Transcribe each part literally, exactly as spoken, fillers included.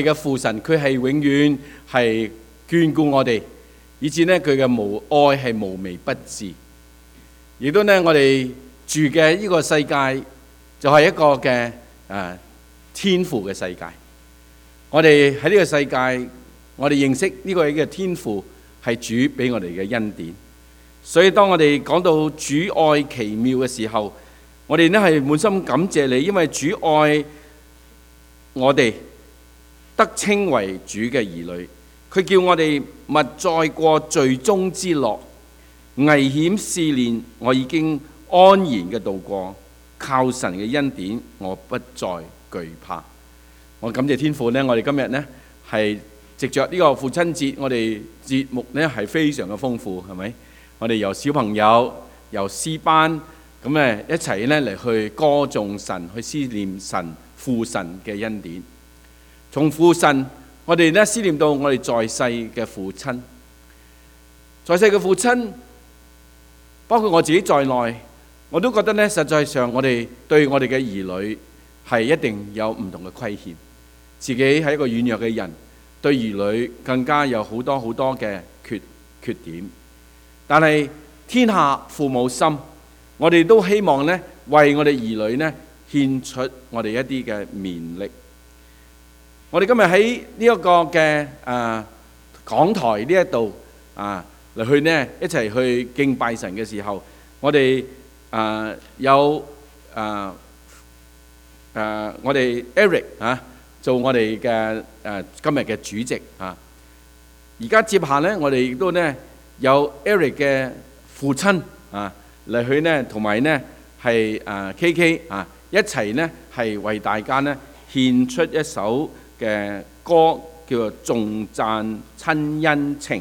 嘅父神佢係永遠係眷顧我哋，以至呢佢嘅無愛係無微不至。亦都呢我哋住嘅呢個世界就係一個嘅誒天父嘅世界。我哋喺呢個世界，我哋認識呢個嘅天父係主俾我哋嘅恩典。所以當我哋講到主愛奇妙嘅時候，我哋呢係滿心感謝你，因為主愛我哋得稱為主嘅兒女。佢叫我哋勿再過罪中之樂，危險試煉我已經安然嘅度過，靠神嘅恩典，我不再懼怕。我感謝天父呢，我哋今日呢係藉着呢個父親節，我哋節目呢係非常嘅豐富，係咪？我哋由小朋友，由詩班咁咧一齊呢嚟去歌頌神，去思念神父神嘅恩典。從父神，我哋呢思念到我哋在世嘅父親，在世嘅父親，包括我自己在內，我都覺得呢，實際上我哋對我哋嘅兒女係一定有唔同嘅虧欠。自己係一個軟弱嘅人，對兒女更加有好多好多嘅缺缺點。但係天下父母心，我哋都希望呢，為我哋兒女呢獻出我哋一啲嘅綿力。我哋今日喺呢一個嘅誒講台呢一度啊嚟去呢一齊去敬拜神嘅時候，我哋誒有誒誒我哋 Eric 啊做我哋嘅誒今日嘅主席啊。而家接下呢，我哋亦都呢有 Eric 嘅父親啊嚟去呢，同埋呢係誒 K K 啊一齊呢係為大家呢獻出一首嘅歌，叫做頌讚親恩情，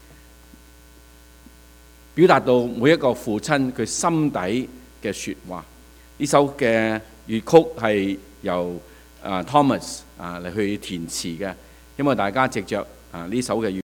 表達到每一個父親佢心底嘅説話。呢首嘅粵曲係由啊 Thomas 啊嚟去填詞嘅，希望大家藉着啊呢首嘅粵。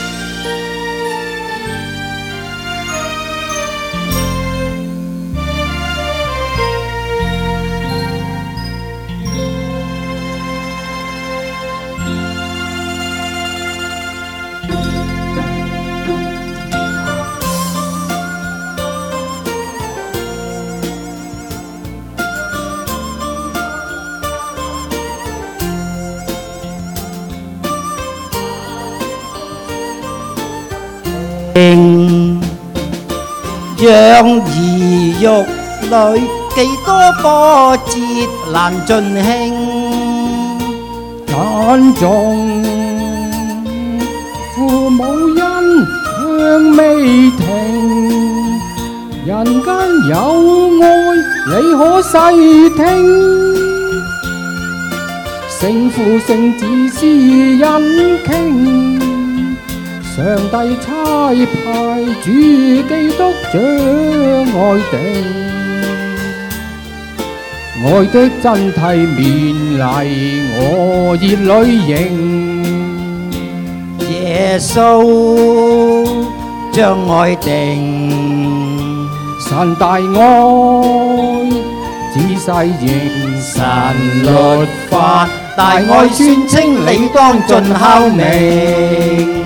養兒育女，幾多波折難盡興。 珍重父母恩，香未停。人間有愛，你可細聽。聖父聖子施恩傾。上帝差派主基督將愛定，愛的真諦勉勵我熱淚盈。 耶穌將愛定， 神大愛仔細認神律法大愛宣稱，你當盡孝命。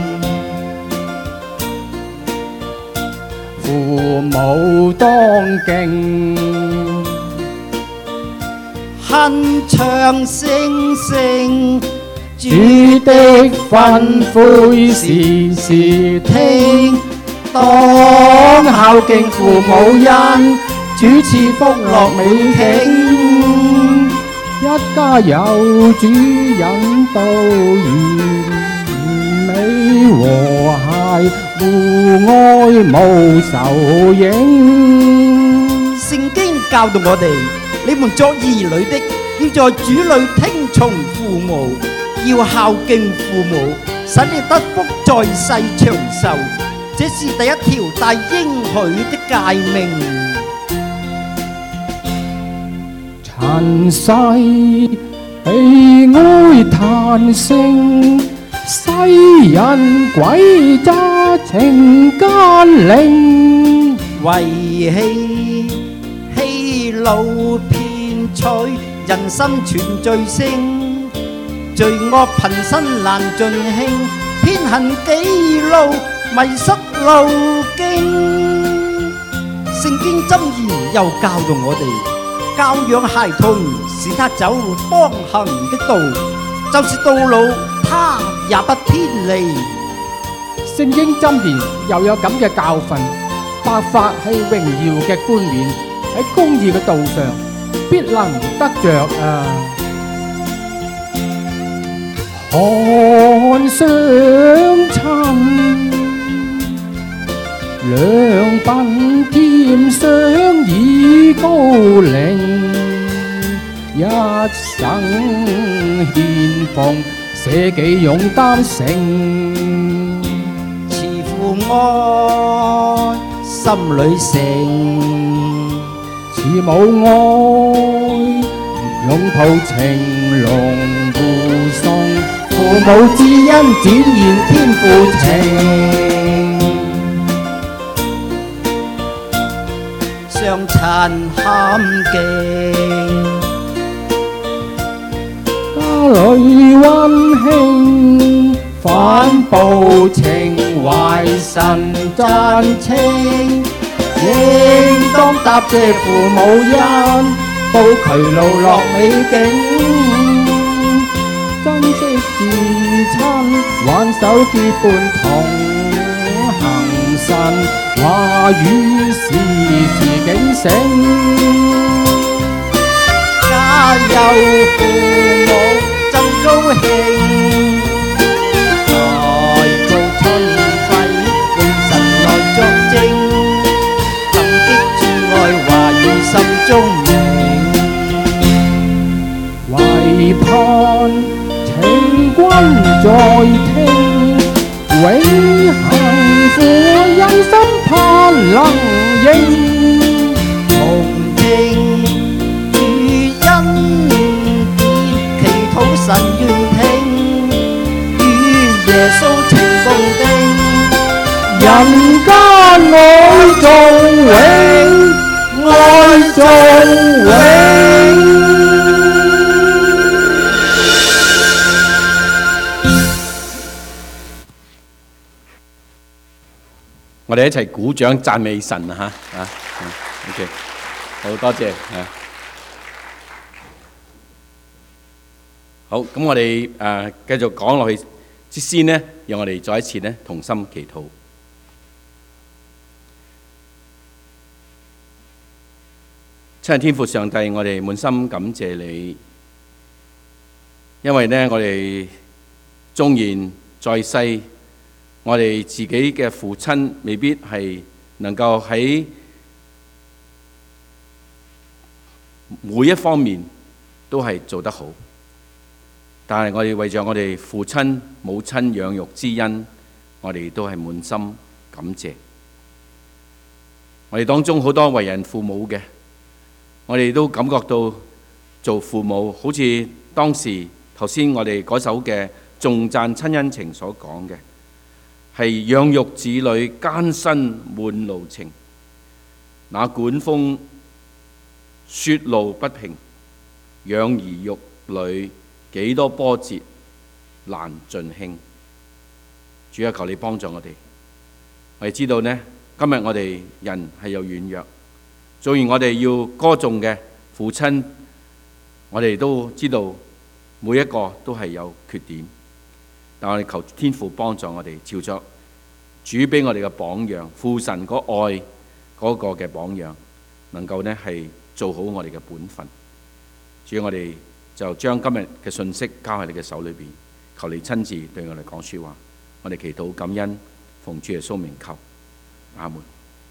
父母當敬， 鏗鏘聲聲， 主的吩咐時時聽。 當孝敬父母恩，主賜福樂美景。 一家有主引導，完美和諧，互愛無仇影。 聖經教導我哋，你們作兒女的，要在主裏聽從父母，要孝敬父母，使你得福在世長壽。這是第一條大應許的誡命。 塵世悲哀嘆聲，世人詭詐情奸佞， 遺棄欺侮騙取，人心存罪性。 罪惡頻生難盡興，偏行己路迷失路徑。聖經箴言又教導我哋，教養孩童，使他走當行的道，就是到老他也不偏離。 聖經箴言又有咁嘅教訓，白髮係榮耀嘅冠冕，喺公義嘅道上必能得着啊！看相親，兩鬢添雙已高齡，一生獻奉，捨己勇擔成。 慈父愛心裏盛， 慈母愛擁抱情濃互送，父母之恩展現天父情。 相親堪敬， 家裏溫馨，反哺情懷神真情，應當答謝父母恩，報渠路落美景，珍惜至親，挽手結伴同行神，話語時時警醒。 家有父母真高興，愛到春暉永神來作證，感激主愛話語心中明， 唯盼情君在聽，永恆父恩心盼能應， 同聽主恩典，祈禱神願聽，與耶穌情共定， 人間愛頌永，愛頌永。 我哋一齊鼓掌讚美神啊！嚇啊，OK， 好多謝啊！好，咁我哋誒繼續講落去之先呢，讓我哋再一次呢同心祈禱。親愛天父上帝，我哋滿心感謝你，因為呢，我哋縱然在世，我哋自己嘅父親未必係能夠喺每一方面都係做得好，但係我哋為咗我哋父親母親養育之恩，我哋都係滿心感謝。我哋當中好多為人父母嘅，我哋都感覺到做父母好似當時頭先我哋嗰首嘅頌讚親恩情所講嘅，係養育子女艱辛滿路程，那管風雪路不平，養兒育女幾多波折難盡興。主啊，求你幫助我哋。我哋知道呢，今日我哋人係有軟弱，縱然我哋要歌頌嘅父親，我哋都知道每一個都係有缺點。但我哋求天父幫助我哋，照着主俾我哋嘅榜樣，父神嗰愛嗰個嘅榜樣，能夠呢係做好我哋嘅本分。主，我哋就將今日嘅信息交喺你嘅手裏邊，求你親自對我哋講說話。我哋祈禱感恩，奉主耶穌名求，阿門。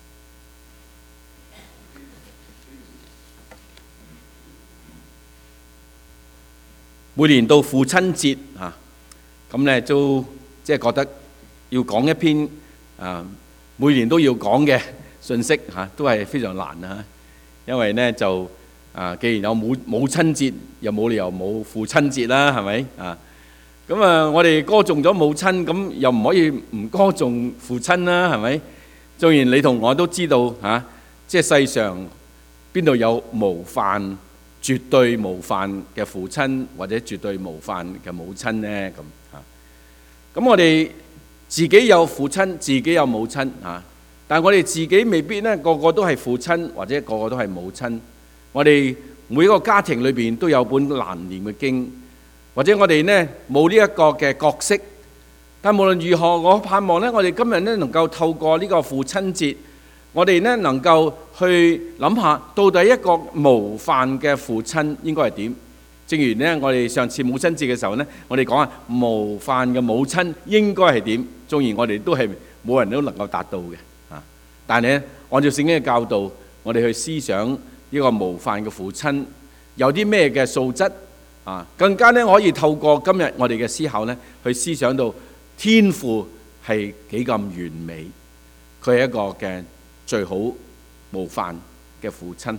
每年到父親節啊，咁咧都即係覺得要講一篇啊，每年都要講嘅信息嚇，都係非常難啊！因為咧就啊，既然有母母親節，又冇理由冇父親節啦，係咪啊？咁啊，我哋歌頌咗母親，咁又唔可以唔歌頌父親啦，係咪？縱然你同我都知道嚇，即係世上邊度有無飯絕對無犯嘅父親或者絕對無犯嘅母親呢？咁嚇，咁我哋自己有父親，自己有母親嚇，但係我哋自己未必呢個個都係父親或者個個都係母親。我哋每一個家庭裏邊都有本難念嘅經，或者我哋呢冇呢一個嘅角色。但無論如何，我盼望呢，我哋今日呢能夠透過呢個父親節，我哋呢能夠去諗下，到底一個無犯嘅父親應該係點？正如呢，我哋上次母親節嘅時候呢，我哋講下無犯嘅母親應該係點？縱然我哋都係冇人都能夠達到嘅啊，但係呢，按照聖經嘅教導，我哋去思想呢個無犯嘅父親有啲咩嘅素質啊？更加呢，可以透過今日我哋嘅思考呢，去思想到天父係幾咁完美，佢係一個嘅最好無犯嘅父親。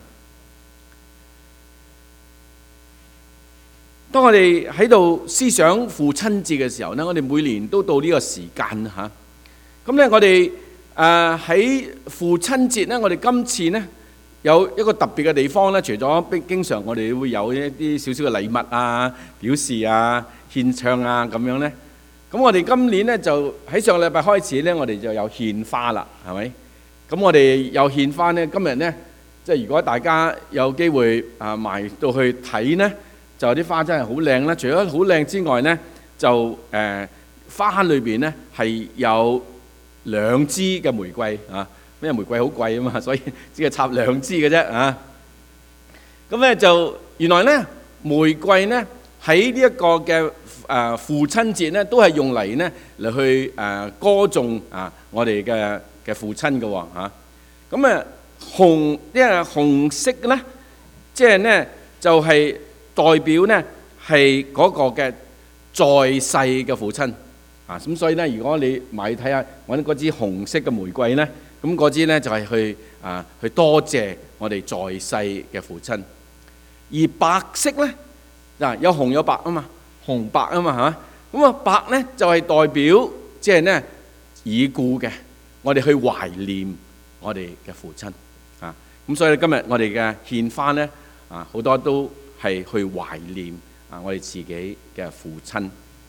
當我哋喺度思想父親節嘅時候呢，我哋每年都到呢個時間嚇。咁咧，我哋誒喺父親節呢，我哋今次呢有一個特別嘅地方呢，除咗經常我哋會有一啲少少嘅禮物啊、表示啊、獻唱啊咁樣呢。咁我哋今年呢就喺上個禮拜開始呢，我哋就有獻花啦，係咪？咁我哋有獻花呢，今日呢，即係如果大家有機會啊埋到去睇呢，就啲花真係好靚啦！除咗好靚之外呢，就誒、呃、花裏邊呢係有兩支嘅玫瑰啊，因為玫瑰好貴啊嘛，所以只係插兩支嘅啫啊。咁咧就原來呢，玫瑰呢喺呢一個嘅誒、呃、父親節呢，都係用嚟呢嚟去誒、呃、歌頌啊我哋嘅嘅父親嘅喎嚇。咁啊紅，因為紅色呢，即係呢就係、是。代表呢係嗰個嘅在世嘅父親啊，咁所以呢，如果你買睇下揾嗰支紅色嘅玫瑰呢，咁嗰支呢就係去啊去多謝我哋在世嘅父親。而白色呢，嗱有紅有白啊嘛，紅白啊嘛嚇，咁啊白呢就係代表即係呢已故嘅，我哋去懷念我哋嘅父親啊。咁所以今日我哋嘅獻花呢啊好多都係去懷念啊我哋自己嘅父親。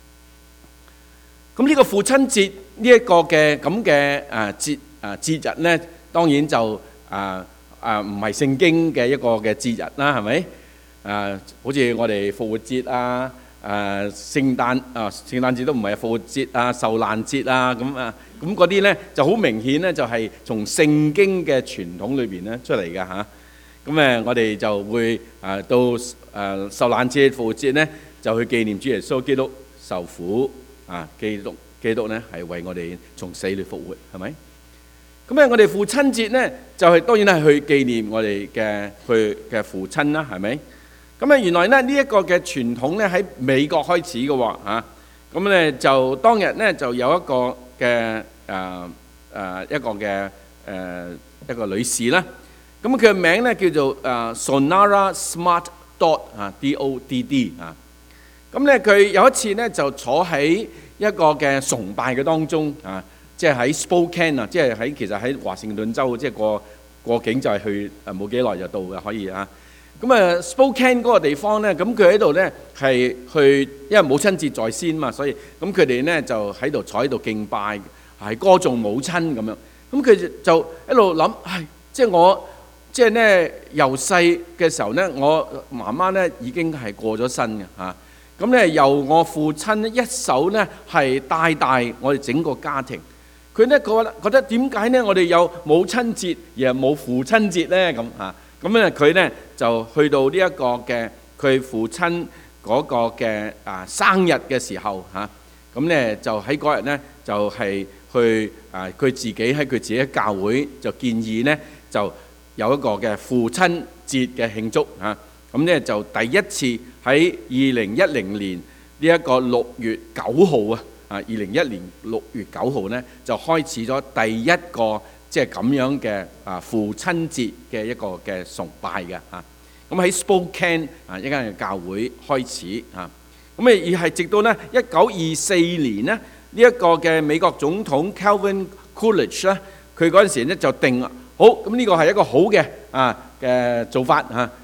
咁呢個父親節呢一個嘅咁嘅誒節誒節日呢，當然就誒誒唔係聖經嘅一個嘅節日啦，係咪？誒好似我哋復活節啊、誒聖誕啊、聖誕節都唔係復活節啊、受難節啊咁啊，咁嗰啲呢就好明顯呢，就係從聖經嘅傳統裏邊呢出嚟嘅嚇。咁誒，我哋就會誒到誒受難節、復活節咧，就去紀念主耶穌基督受苦啊！基督基督咧係為我哋從死裏復活，係咪？咁誒，我哋父親節咧，就係當然係去紀念我哋嘅佢嘅父親啦，係咪？咁啊，原來咧呢一個嘅傳統咧喺美國開始嘅喎嚇。咁咧就當日咧就有一個嘅誒誒一個嘅誒一個女士啦。咁佢嘅名咧叫做誒 Sonara Smart Dot 啊 D O D D 啊，咁咧佢有一次咧就坐喺一個嘅崇拜嘅當中啊，即係喺 Spokane 啊，即係喺其實喺華盛頓州，即係過過境就係去誒冇幾耐就到嘅可以啊。咁啊 Spokane 嗰個地方咧，咁佢喺度咧係去，因為母親節在先嘛，所以咁佢哋咧就喺度坐喺度敬拜，係歌頌母親咁樣。咁佢就一路諗，唉，即係我。即係咧，由細嘅時候咧，我媽媽咧已經係過咗身嘅嚇。咁咧，由我父親一手咧係帶大我哋整個家庭。佢咧覺得覺得點解咧，我哋有母親節而係冇父親節咧咁嚇。咁咧佢咧就去到呢一個嘅佢父親嗰個嘅啊生日嘅時候嚇。咁咧就喺嗰日咧就係去啊佢自己喺佢自己教會就建議咧就。有一個嘅父親節嘅慶祝嚇，咁咧就第一次喺二零一零年呢一個六月九號啊，啊二零一年六月九號咧就開始咗第一個即係咁樣嘅啊父親節嘅一個嘅崇拜嘅嚇，咁喺 Spokane 啊一間嘅教會開始嚇，咁誒而係直到咧一九二四年咧呢一個嘅美國總統 Calvin Coolidge 咧，佢嗰陣時咧就定。好，咁呢個係一個好嘅啊嘅做法嚇，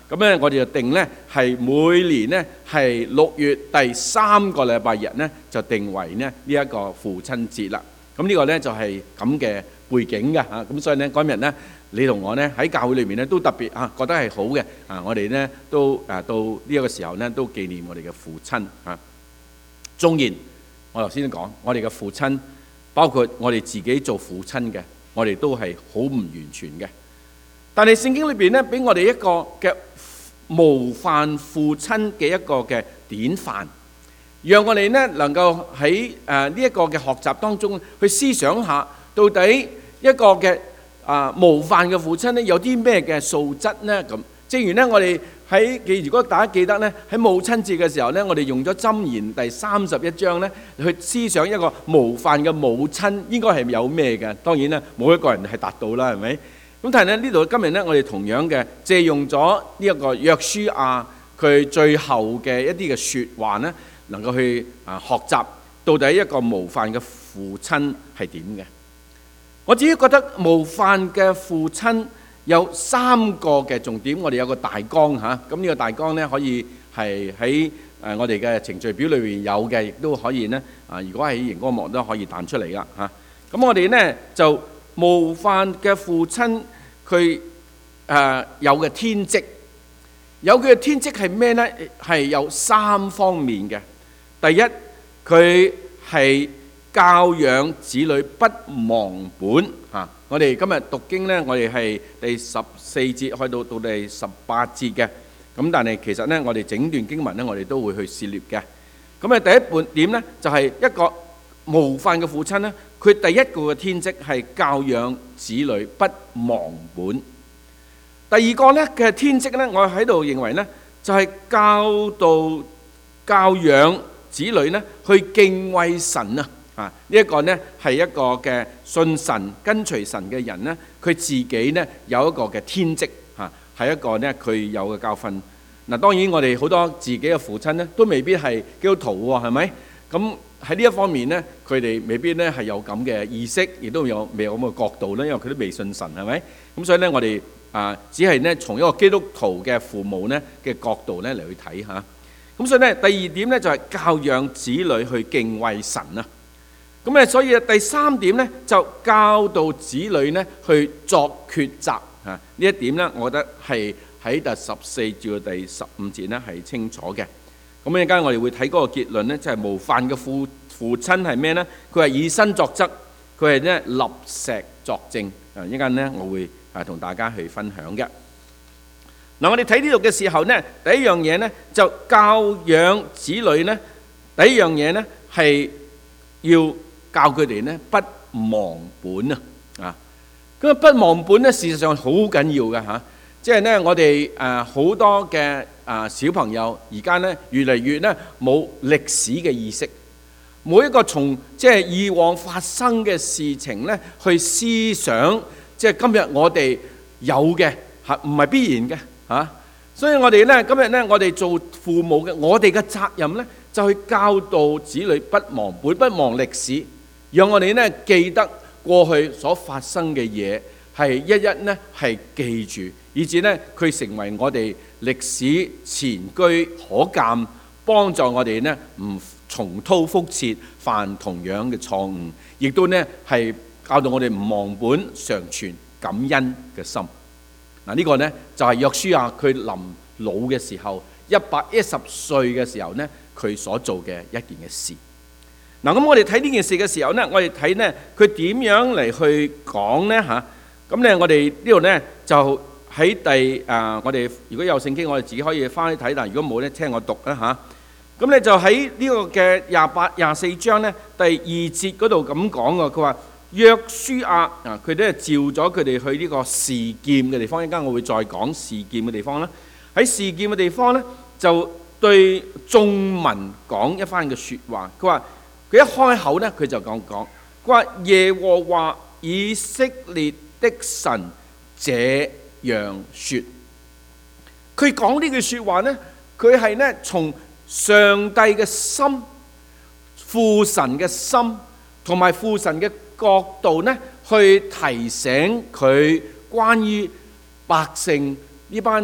咁咧我哋就定咧係每年咧係六月第三個禮拜日咧就定為咧呢一個父親節啦。咁呢個咧就係咁嘅背景嘅嚇。咁所以咧嗰日咧你同我咧喺教會裏面咧都特別啊覺得係好嘅啊。我哋咧都誒到呢一個時候咧都紀念我哋嘅父親嚇。縱然我頭先都講，我哋嘅父親包括我哋自己做父親嘅，我哋都係好唔完全嘅。但係聖經裏邊咧，俾我哋一個嘅模範父親嘅一個嘅典範，讓我哋咧能夠喺誒呢一個嘅學習當中去思想下，到底一個嘅啊模範嘅父親咧有啲咩嘅素質呢？咁正如咧，我哋喺記，如果大家記得咧，喺母親節嘅時候咧，我哋用咗箴言第三十一章咧去思想一個模範嘅母親應該係有咩嘅。當然啦，冇一個人係達到啦，係咪？咁但係咧呢度今日咧，我哋同樣嘅借用咗呢一個約書亞佢最後嘅一啲嘅説話咧，能夠去啊學習到底一個模範嘅父親係點嘅。我自己覺得模範嘅父親有三個嘅重點，我哋有個大綱嚇。咁呢個大綱咧可以係喺誒我哋嘅程序表裏邊有嘅，亦都可以咧啊。如果喺熒光幕都可以彈出嚟噶嚇。咁我哋咧就模範嘅父親，佢誒有嘅天職，有佢嘅天職係咩呢？係有三方面嘅。第一，佢係教養子女不忘本嚇。我哋今日讀經呢，我哋係第十四節去到到第十八節嘅。咁但係其實呢，我哋整段經文呢，我哋都會去涉獵嘅。咁啊，第一半點呢，就係一個模範嘅父親呢，佢第一個嘅天職係教養子女不忘本。第二個呢嘅天職呢，我喺度認為呢，就係教導教養子女呢去敬畏神啊！啊，呢一個呢係一個嘅信神跟隨神嘅人呢，佢自己呢有一個嘅天職嚇，係一個呢佢有嘅教訓。嗱，當然我哋好多自己嘅父親呢，都未必係基督徒喎，係咪？咁喺呢一方面呢，佢哋未必呢係有咁嘅意識，亦都有未有咁嘅角度呢，因為佢都未信神，係咪？咁所以呢，我哋啊只係呢從一個基督徒嘅父母呢嘅角度呢嚟去睇下。咁所以呢，第二點呢就係教養子女去敬畏神啊。咁誒，所以第三點呢就教導子女呢去作抉擇啊。呢一點呢，我覺得係喺第十四至到第十五節呢係清楚嘅。咁一陣間我哋會睇嗰個結論呢，就係模範嘅父父親係咩呢？佢係以身作則，佢係呢立石作證。啊，一陣間呢，我會啊同大家去分享嘅。嗱，我哋睇呢度嘅時候呢，第一樣嘢呢就教養子女呢，第一樣嘢呢係要教佢哋呢不忘本啊！啊，咁啊不忘本呢，事實上好緊要嘅嚇。即係呢，我哋誒好多嘅啊小朋友而家呢越嚟越呢冇歷史嘅意識，每一個從即係以往發生嘅事情呢去思想，即係今日我哋有嘅嚇，唔係必然嘅嚇。所以我哋呢今日呢，我哋做父母嘅，我哋嘅責任呢就去教導子女不忘本、不忘歷史，讓我哋呢記得過去所發生嘅嘢，係一一呢係記住。以至呢，佢成為我哋歷史前車可鑑，幫助我哋呢唔重蹈覆轍，犯同樣嘅錯誤，亦都呢係教導我哋唔忘本，常存感恩嘅心。嗱，呢個呢就係約書亞佢臨老嘅時候，一百一十歲嘅時候呢，佢所做嘅一件嘅事。嗱，咁我哋睇呢件事嘅時候呢，我哋睇呢佢點樣嚟去講呢嚇？咁呢，我哋呢度呢就。喺第啊，我哋如果有聖經，我哋自己可以翻去睇。但如果冇咧，聽我讀啦嚇。咁咧就喺呢個嘅廿八、廿四章咧第二節嗰度咁講嘅。佢話約書亞啊，佢哋召咗佢哋去呢個示劍嘅地方。一陣間我會再講示劍嘅地方啦。喺示劍嘅地方咧，就對眾民講一番嘅説話。佢話佢一開口咧，佢就講講，佢話耶和華以色列的神這樣說，佢講呢句說話呢，佢係呢從上帝嘅心、父神嘅心同埋父神嘅角度呢，去提醒佢關於百姓呢班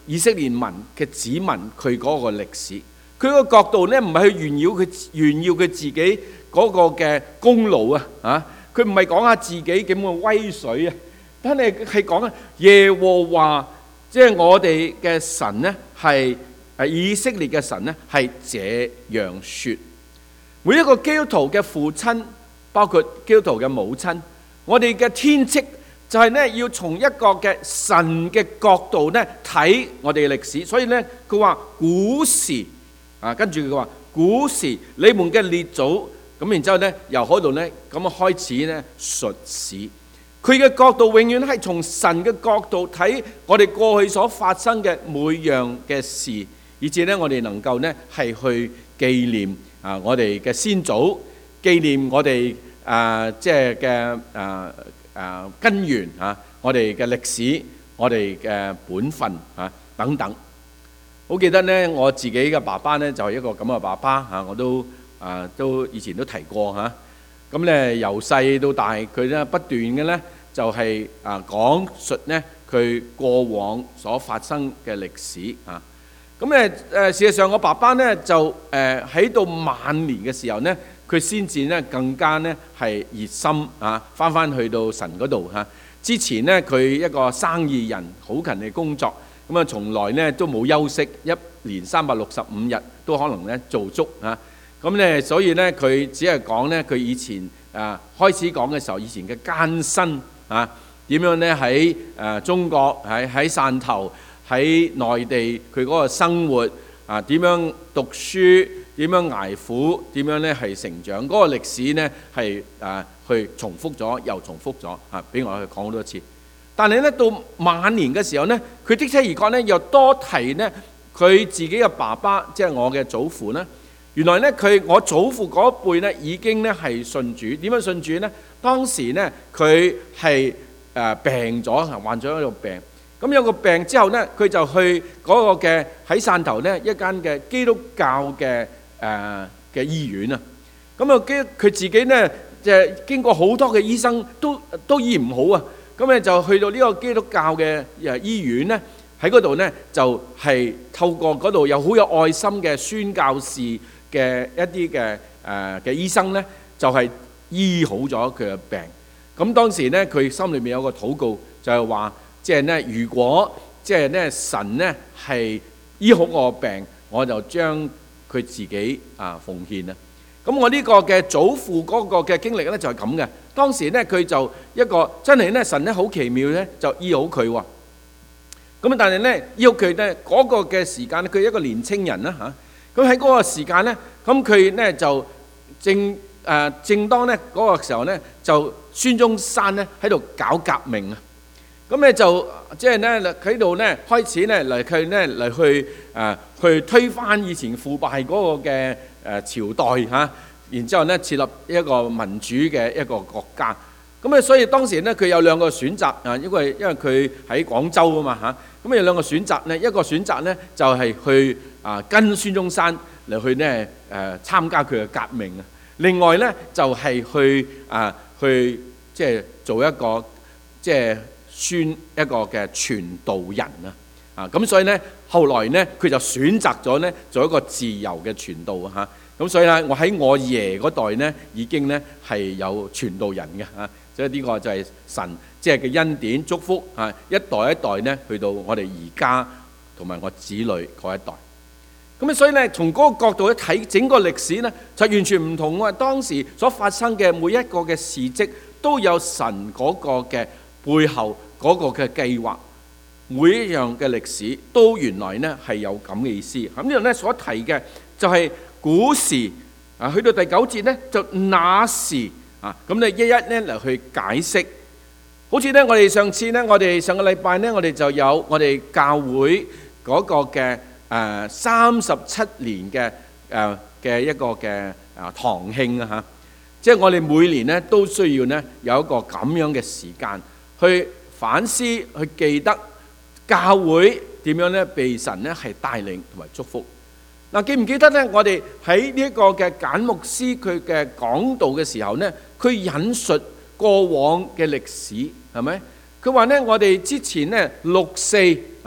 以色列民嘅子民佢嗰個歷史。佢個角度咧唔係去炫耀佢炫耀佢自己嗰個嘅功勞啊！啊，佢唔係講下自己點嘅威水啊，但係係講啊耶和華，即係我哋嘅神咧係誒以色列嘅神咧係這樣説。每一個基督徒嘅父親，包括基督徒嘅母親，我哋嘅天職就係咧要從一個嘅神嘅角度咧睇我哋嘅歷史。所以咧佢話古時。啊，跟住佢話古時你們嘅列祖，咁然之後咧由嗰度咧咁啊開始咧述史。佢嘅角度永遠係從神嘅角度睇我哋過去所發生嘅每樣嘅事，以至咧我哋能夠咧係去紀念啊我哋嘅先祖，紀念我哋啊即係嘅啊啊根源啊，我哋嘅歷史，我哋嘅本分啊等等。好記得咧，我自己嘅爸爸咧就係一個咁嘅爸爸嚇，我都啊都以前都提過嚇。咁咧由細到大，佢咧不斷嘅咧就係啊講述咧佢過往所發生嘅歷史啊。咁咧誒事實上，我爸爸咧就誒喺到晚年嘅時候咧，佢先至咧更加咧係熱心啊，翻翻去到神嗰度嚇。之前咧佢一個生意人，好勤力工作。咁啊，從來咧都冇休息，一年三百六十五日都可能咧做足啊！咁咧，所以咧佢只係講咧佢以前啊開始講嘅時候，以前嘅艱辛啊，點樣咧喺誒中國喺喺汕頭喺內地佢嗰個生活啊，點樣讀書，點樣捱苦，點樣咧係成長，嗰個歷史咧係啊去重複咗又重複咗啊，俾我去講好多次。但係咧到晚年嘅時候咧，佢的確而講咧又多提咧佢自己嘅爸爸，即係我嘅祖父咧。原來咧佢我祖父嗰一輩咧已經咧係信主。點樣信主咧？當時咧佢係誒病咗，患咗一個病。咁有個病之後咧，佢就去嗰個嘅喺汕頭咧一間嘅基督教嘅誒嘅醫院啊。咁啊基佢自己咧就係經過好多嘅醫生都都醫唔好啊。咁咧就去到呢個基督教嘅誒醫院咧，喺嗰度咧就係透過嗰度有好有愛心嘅宣教士嘅一啲嘅誒嘅醫生咧，就係醫好咗佢嘅病。咁當時咧佢心裏面有個禱告，就係話，即係咧如果即係咧神咧係醫好我嘅病，我就將佢自己啊奉獻啦。咁我呢個嘅祖父嗰個嘅經歷咧就係咁嘅。當時咧佢就一個真係咧神咧好奇妙咧就醫好佢喎。咁但係咧醫好佢咧嗰個嘅時間，佢一個年青人啦嚇。咁喺嗰個時間咧，咁佢咧就正誒正當咧嗰個時候咧，就孫中山咧喺度搞革命啊。咁咧就即係咧喺度咧開始咧嚟佢咧嚟去誒去推翻以前腐敗嗰個嘅誒朝代嚇。然之後咧設立一個民主嘅一個國家，咁啊所以當時咧佢有兩個選擇啊，因為因為佢喺廣州啊嘛嚇，咁有兩個選擇咧，一個選擇咧就係去啊跟孫中山嚟去咧誒參加佢嘅革命啊，另外咧就係去啊去即係做一個即係宣一個嘅傳道人啊，啊咁所以咧後來咧佢就選擇咗咧做一個自由嘅傳道啊嚇。咁所以咧，我喺我爺嗰代咧，已經咧係有傳道人嘅嚇，所以呢個就係神即係嘅恩典祝福嚇，一代一代咧去到我哋而家同埋我子女嗰一代。咁啊，所以咧從嗰個角度一睇整個歷史咧，就完全唔同喎。當時所發生嘅每一個嘅事蹟，都有神嗰個嘅背後嗰個嘅計劃，每一樣嘅歷史都原來咧係有咁嘅意思。咁呢度咧所提嘅就係。古時啊，去到第九節咧，就那時啊，咁你一一咧嚟去解釋。好似咧，我哋上次咧，我哋上個禮拜咧，我哋就有我哋教會嗰個嘅誒三十七年嘅誒嘅一個嘅啊堂慶啊嚇，即係我哋每年咧都需要咧有一個咁樣嘅時間去反思、去記得教會點樣咧被神咧係帶領同埋祝福。嗱，記唔記得咧？我哋喺呢一個嘅簡牧師佢嘅講道嘅時候咧，佢引述過往嘅歷史係咪？佢話咧，我哋之前咧六四啊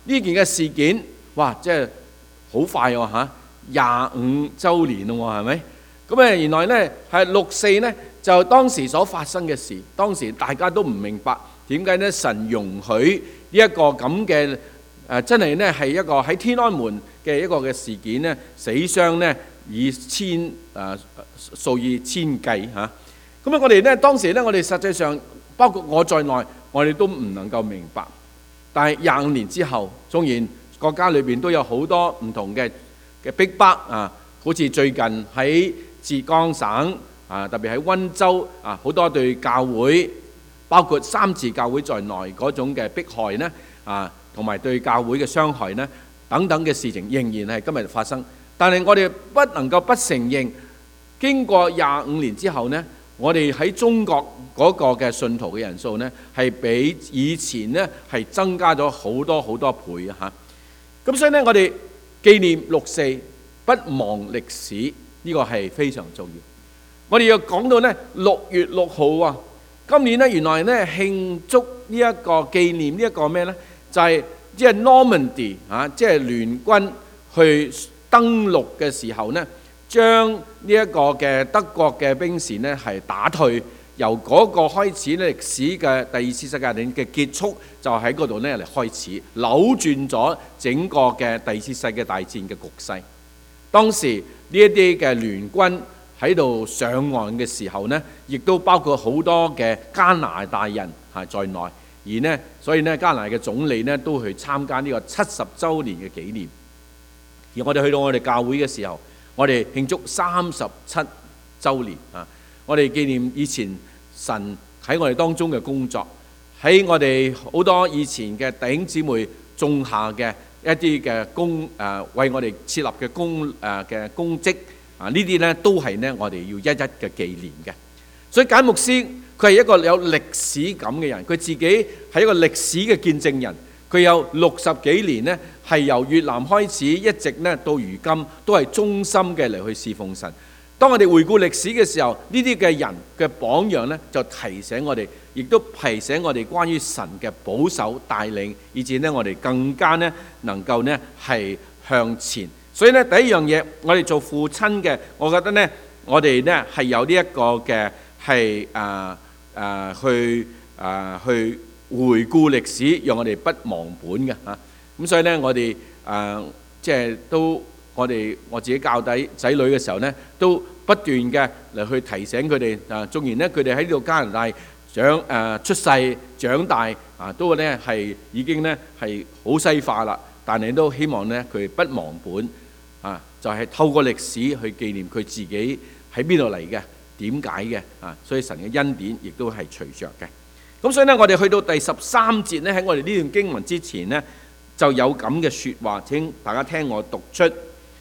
呢件嘅事件，哇！即係好快喎嚇，廿五週年咯喎，係咪？咁誒原來咧係六四咧就當時所發生嘅事，當時大家都唔明白點解咧神容許呢一個咁嘅誒，真係咧係一個喺天安門嘅一個嘅事件咧，死傷咧以千誒數以千計嚇。咁啊，我哋咧當時咧，我哋實際上包括我在內，我哋都唔能夠明白。但係廿五年之後，縱然國家裏邊都有好多唔同嘅嘅逼迫啊，好似最近喺浙江省啊，特別喺溫州啊，好多對教會，包括三自教會在內嗰種嘅迫害呢啊，同埋對教會嘅傷害呢等等嘅事情，仍然係今日發生。但係我哋不能夠不承認，經過廿五年之後呢，我哋喺中國嗰個嘅信徒嘅人數呢，係比以前呢係增加咗好多好多倍啊！嚇，咁所以呢，我哋紀念六四，不忘歷史，呢個係非常重要。我哋要講到呢六月六號啊，今年呢原來呢慶祝呢一個紀念呢一個咩呢？就係即係 Normandy 啊，即係聯軍去登陸嘅時候呢，將呢一個嘅德國嘅兵士呢係打退，由嗰個開始呢歷史嘅第二次世界大戰嘅結束，就喺嗰度呢嚟開始扭轉咗整個嘅第二次世界大戰嘅局勢。當時呢一啲嘅聯軍喺度上岸嘅時候呢，亦都包括好多嘅加拿大人係在內，而呢所以呢加拿大嘅總理呢都去參加呢個七十週年嘅紀念。而我哋去到我哋教會嘅時候，我哋慶祝三十七週年啊！我哋紀念以前神喺我哋當中嘅工作，喺我哋好多以前嘅弟兄姊妹種下嘅一啲嘅功誒，為我哋設立嘅功誒嘅功績啊，呢啲呢都係呢我哋要一一嘅紀念嘅。所以簡牧師佢係一個有歷史感嘅人，佢自己係一個歷史嘅見證人。佢有六十幾年呢，係由越南開始，一直呢到如今都係忠心嘅嚟去侍奉神。當我哋回顧歷史嘅時候，呢啲嘅人嘅榜樣呢，就提醒我哋，亦都提醒我哋關於神嘅保守帶領，以至呢我哋更加呢能夠呢係向前。所以呢第一樣嘢，我哋做父親嘅，我覺得呢我哋呢係有呢一個嘅係誒誒去誒、呃、去。回顧歷史，讓我哋不忘本嘅嚇。咁所以呢，我哋誒即係都我哋我自己教底仔女嘅時候呢，都不斷嘅嚟去提醒佢哋啊。縱然呢，佢哋喺呢度加拿大長誒出世長大啊，都呢係已經呢係好西化啦。但係都希望呢，佢不忘本啊，就係透過歷史去紀念佢自己喺邊度嚟嘅，點解嘅啊。所以神嘅恩典亦都係隨着嘅。咁所以呢，我哋去到第十三節呢，喺我哋呢段經文之前呢，就有咁嘅説話，請大家聽我讀出。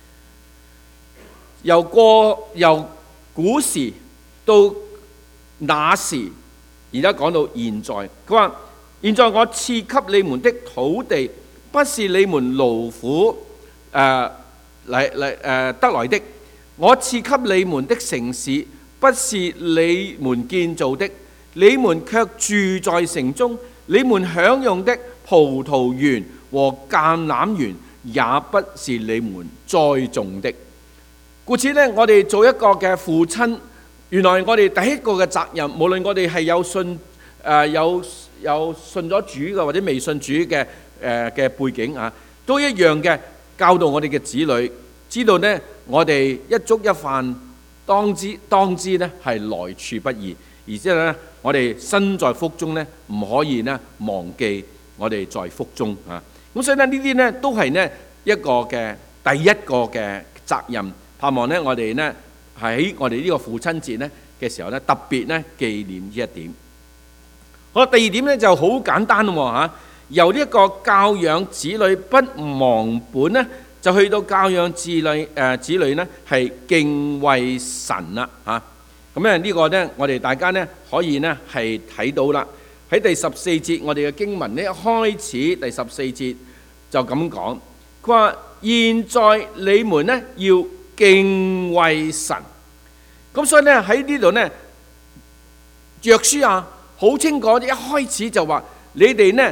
由過由古時到那時，而家講到現在，佢話：現在我賜給你們的土地，不是你們勞苦誒嚟嚟誒得來的；我賜給你們的城市，不是你們建造的。你們卻住在城中，你們享用的葡萄園和橄欖園也不是你們栽種的。故此呢，我哋做一個嘅父親，原來我哋第一個嘅責任，無論我哋係有信誒、呃、有有信咗主嘅或者未信主嘅誒嘅背景啊，都一樣嘅教導我哋嘅子女，知道呢，我哋一粥一飯當知當知呢係來處不易，而且呢。我哋身在福中呢，唔可以呢忘記我哋在福中啊！咁所以呢，呢啲呢都係呢一個嘅第一個嘅責任。盼望呢，我哋呢喺我哋呢個父親節呢嘅時候呢，特別呢紀念呢一點。好，第二點呢就好簡單咯嚇，由呢一個教養子女不忘本呢，就去到教養子女誒子女呢係敬畏神啦嚇。咁咧呢個呢，我哋大家呢可以呢係睇到啦。喺第十四節，我哋嘅經文呢一開始第十四節就咁講，佢話：現在你們呢要敬畏神。咁所以呢喺呢度呢，約書亞好清楚，一開始就話：你哋呢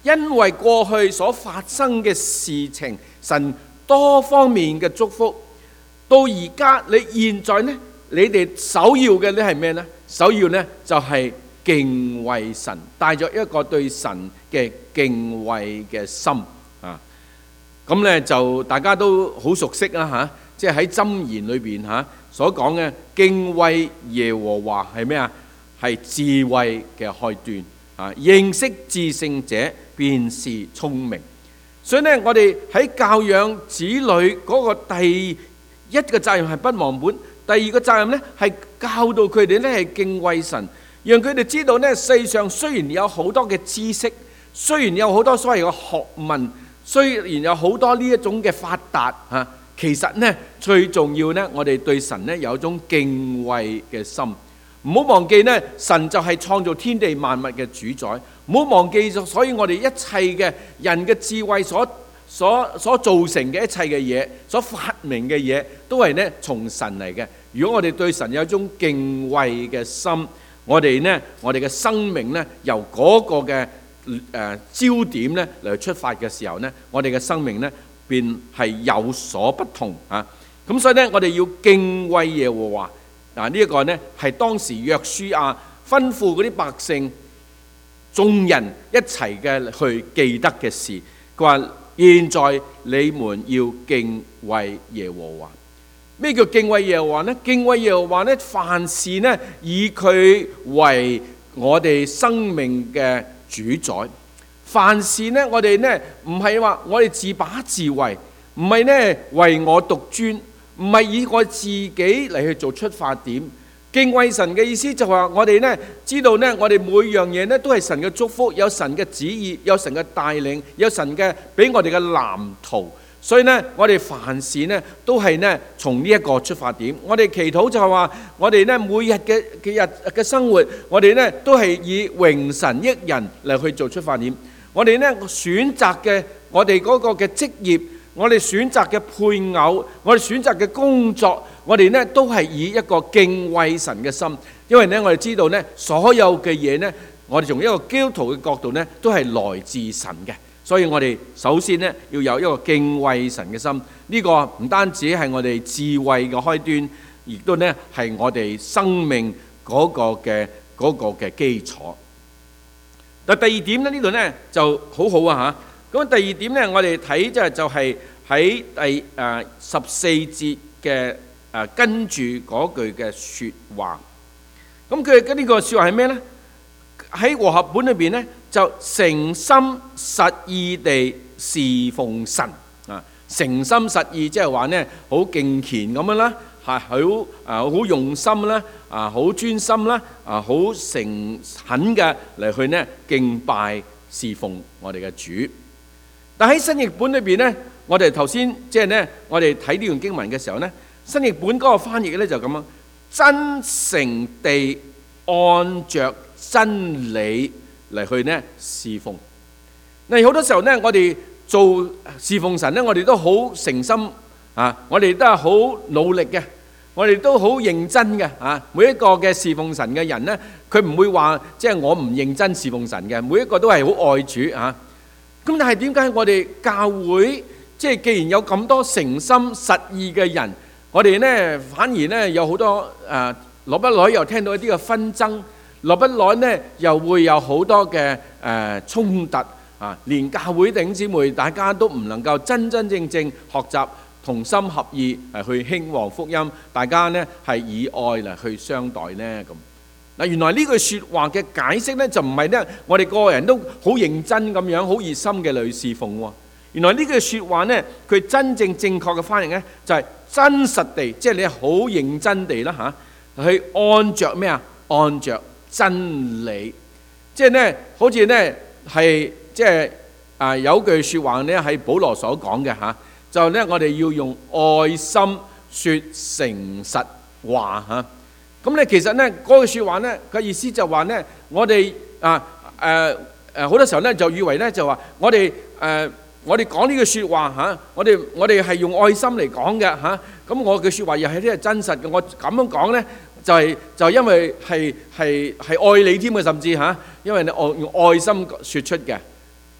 因為過去所發生嘅事情，神多方面嘅祝福，到而家你現在呢，你哋首要嘅呢係咩呢？首要呢就係敬畏神，帶咗一個對神嘅敬畏嘅心啊！咁呢就大家都好熟悉啦嚇，即係喺箴言裏邊嚇所講嘅敬畏耶和華係咩啊？係智慧嘅開端啊！認識至聖者便是聰明。所以呢，我哋喺教養子女嗰個第一個責任係不忘本，第二個責任呢係教導佢哋呢係敬畏神，讓佢哋知道呢世上雖然有好多嘅知識，雖然有好多所謂嘅學問，雖然有好多呢一種嘅發達嚇，其實呢最重要呢，我哋對神呢有一種敬畏嘅心。唔好忘記呢，神就係創造天地萬物嘅主宰。唔好忘記，所以我哋一切嘅人嘅智慧所所所造成嘅一切嘅嘢，所發明嘅嘢，都係呢從神嚟嘅。如果我哋對神有一種敬畏嘅心，我哋呢，我哋嘅生命呢，由嗰個嘅誒、呃、焦點呢嚟出發嘅時候呢，我哋嘅生命呢便係有所不同啊！咁所以呢，我哋要敬畏耶和華。嗱，呢一個呢係當時約書亞吩咐嗰啲百姓眾人一齊嘅去記得嘅事。佢話：現在你們要敬畏耶和華。咩叫敬畏耶和華呢？敬畏耶和華呢，凡事呢以佢為我哋生命嘅主宰。凡事呢，我哋呢唔係話我哋自把自為，唔係呢為我獨尊。唔係以我自己嚟去做出發點。敬畏神嘅意思就係話我哋呢知道呢，我哋每樣嘢呢都係神嘅祝福，有神嘅旨意，有神嘅帶領，有神嘅俾我哋嘅藍圖。所以呢，我哋凡事呢都係呢從呢一個出發點。我哋祈禱就係話，我哋呢每日嘅嘅日嘅生活，我哋呢都係以榮神益人嚟去做出發點。我哋呢選擇嘅我哋嗰個嘅職業，我哋選擇嘅配偶，我哋選擇嘅工作，我哋呢都係以一個敬畏神嘅心，因為呢我哋知道呢所有嘅嘢呢，我哋從一個基督徒嘅角度呢都係來自神嘅，所以我哋首先呢要有一個敬畏神嘅心。呢個唔單止係我哋智慧嘅開端，亦都呢係我哋生命嗰個嘅嗰個嘅基礎。但第二點呢，呢度呢就好好啊嚇。咁第二點呢，我哋睇即係就係喺第誒十四節嘅誒跟住嗰句嘅説話。咁佢嘅呢個説話係咩呢？喺和合本裏邊呢，就誠心實意地侍奉神啊！誠心實意即係話呢，好敬虔咁樣啦，係好誒好用心啦，啊好專心啦，啊好誠懇嘅嚟去呢敬拜侍奉我哋嘅主。但喺新譯本裏邊呢，我哋頭先即係呢，我哋睇呢段經文嘅時候呢，新譯本嗰個翻譯呢就咁樣，真誠地按着真理嚟去呢侍奉。嗱，好多時候呢，我哋做侍奉神呢，我哋都好誠心啊，我哋都係好努力嘅，我哋都好認真嘅啊。每一個嘅侍奉神嘅人呢，佢唔會話即係我唔認真侍奉神嘅，每一個都係好愛主啊。咁但係點解我哋教會即係既然有咁多誠心實意嘅人，我哋呢反而呢有好多誒落不來又聽到一啲嘅紛爭，落不來呢又會有好多嘅誒衝突啊！連教會弟兄姊妹大家都唔能夠真真正正學習同心合意嚟去興旺福音，大家呢係以愛嚟去相待呢咁。嗱，原來呢句説話嘅解釋呢，就唔係呢我哋個人都好認真咁樣，好熱心嘅嚟侍奉喎。原來呢句説話呢，佢真正正確嘅翻譯呢，就係真實地，即係你好認真地啦嚇，去按着咩啊？按着真理，即係呢，好似呢係即係啊有句説話呢係保羅所講嘅嚇，就呢我哋要用愛心説誠實話嚇。咁咧，其實咧嗰句説話咧嘅意思就話咧，我哋啊誒誒好多時候咧就以為咧就話我哋誒我哋講呢句説話嚇，我哋我哋係用愛心嚟講嘅嚇。咁我嘅説話又係啲係真實嘅，我咁樣講咧就係就因為係係係愛你添嘅，甚至嚇，因為你愛用愛心説出嘅。咁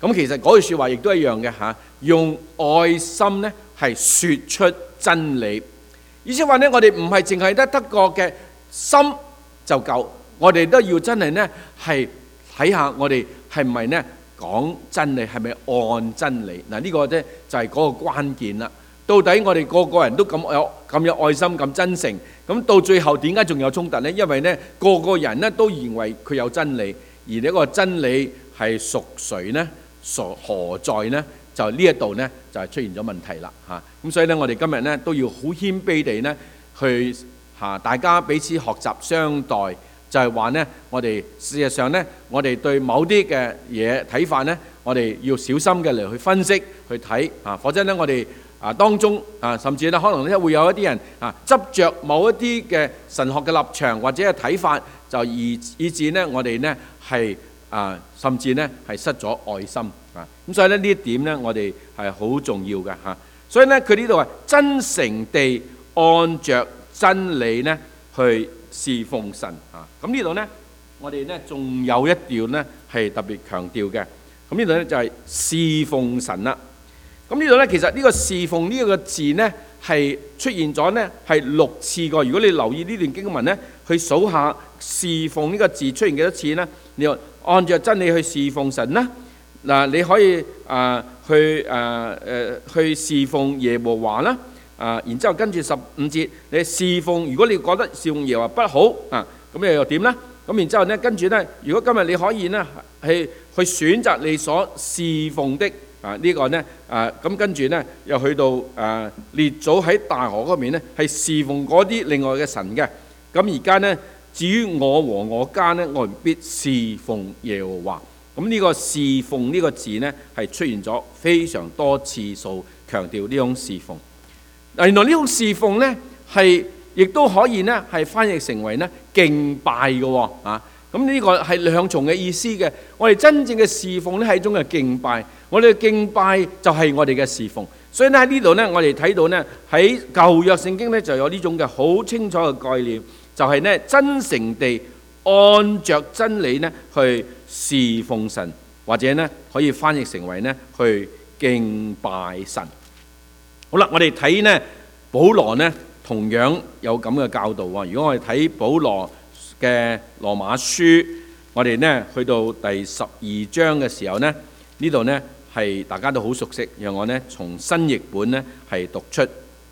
咁其實嗰句説話亦都一樣嘅嚇，用愛心咧係説出真理。意思話咧，我哋唔係淨係得得個嘅心就夠，我哋都要真係咧係睇下我哋係唔係咧講真理，係咪按真理？嗱，呢個咧就係嗰個關鍵啦。到底我哋個個人都咁有咁有愛心、咁真誠，咁到最後點解仲有衝突呢？因為咧個個人咧都認為佢有真理，而呢個真理係屬誰呢？屬何在呢？就呢一度呢，就係出現咗問題啦嚇。咁所以咧，我哋今日咧都要好謙卑地咧去嚇大家彼此學習相待，就係話咧，我哋事實上咧，我哋對某啲嘅嘢睇法咧，我哋要小心嘅嚟去分析去睇啊，否則咧我哋啊當中啊，甚至咧可能咧會有一啲人啊執著某一啲嘅神學嘅立場或者係睇法，就以以致咧我哋咧係啊，甚至咧係失咗愛心啊。咁所以咧呢一點咧，我哋係好重要嘅嚇。所以咧佢呢度係真誠地按著真理咧去侍奉神啊。咁呢度咧，我哋咧仲有一調咧係特別強調嘅。咁呢度咧就係侍奉神啦。咁呢度咧其實呢個侍奉呢個字咧係出現咗咧係六次個。如果你留意呢段經文咧，去數下侍奉呢個字出現幾多次咧？你話按著真理去侍奉神啦。嗱，你可以啊、呃、去啊誒、呃、去侍奉耶和華啦。啊，然之後跟住十五節，你侍奉，如果你覺得侍奉耶和華不好啊，咁你又點咧？咁然之後咧，跟住咧，如果今日你可以咧係去選擇你所侍奉的啊呢個咧啊，咁跟住咧又去到啊列祖喺大河嗰邊咧係侍奉嗰啲另外嘅神嘅。咁而家咧，至於我和我家咧，我必侍奉耶和華。咁呢個侍奉呢個字咧係出現咗非常多次數，強調呢種侍奉。原來呢種侍奉咧係亦都可以咧係翻譯成為咧敬拜嘅喎啊！咁呢個係兩重嘅意思嘅。我哋真正嘅侍奉咧係一種嘅敬拜，我哋嘅敬拜就係我哋嘅侍奉。所以咧喺呢度咧，我哋睇到咧喺舊約聖經咧就有呢種嘅好清楚嘅概念，就係咧真誠地按著真理咧去侍奉神，或者咧可以翻譯成為咧去敬拜神。好啦，我哋睇呢保羅呢同樣有咁嘅教導喎。如果我哋睇保羅嘅羅馬書，我哋呢去到第十二章嘅時候呢，呢度呢係大家都好熟悉，讓我呢從新譯本呢係讀出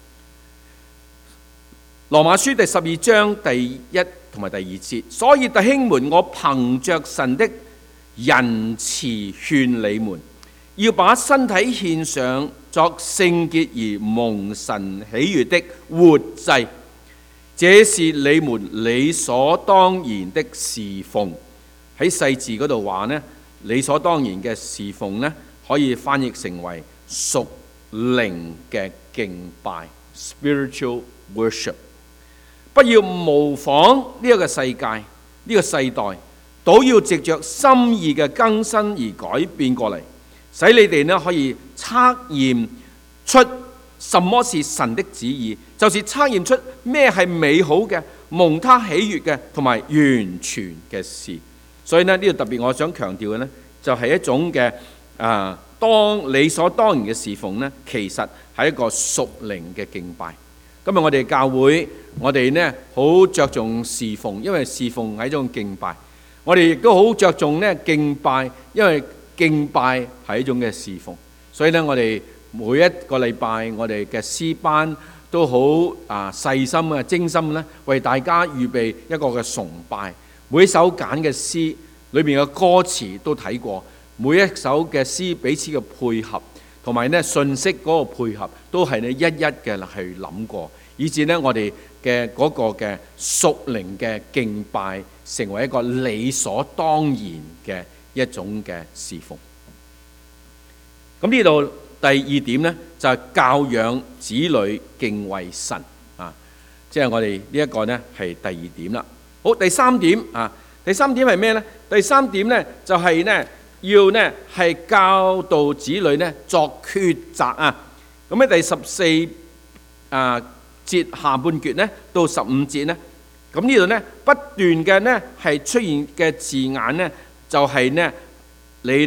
羅馬書第十二章第一同埋第二節。所以弟兄們，我憑着神的仁慈勸你們，要把身體獻上作聖潔而蒙神喜悅的活祭，這是你們理所當然的侍奉。喺細字嗰度話呢，理所當然嘅侍奉呢，可以翻譯成為屬靈嘅敬拜 （spiritual worship）。不要模仿呢一個世界，呢、這個世代，倒要藉着心意嘅更新而改變過嚟，使你哋呢可以測驗出什麼是神的旨意，就是測驗出咩係美好嘅、蒙他喜悅嘅同埋完全嘅事。所以呢，呢度特別我想強調嘅呢，就係、是、一種嘅啊，當理所當然嘅侍奉呢，其實係一個屬靈嘅敬拜。今日我哋教會，我哋呢好着重侍奉，因為侍奉係一種敬拜。我哋亦都好着重呢敬拜，因為敬拜係一種嘅侍奉。所以呢，我哋每一個禮拜，我哋嘅詩班都好啊細心啊精心咧，為大家預備一個嘅崇拜。每一首揀嘅詩裏面嘅歌詞都睇過，每一首嘅詩彼此嘅配合，同埋呢信息嗰個配合，都係呢一一嘅去諗過，以至呢我哋嘅嗰個嘅屬靈嘅敬拜，成為一個理所當然嘅一種嘅侍奉。咁呢度第二點呢，就係教養子女敬畏神啊，即係我哋呢一個呢係第二點啦。好，第三點啊，第三點係咩呢？第三點呢就係呢要呢係教導子女呢作抉擇啊。咁喺第十四啊節下半節呢到十五節呢，咁呢度呢不斷嘅呢係出現嘅字眼呢，就係呢你呢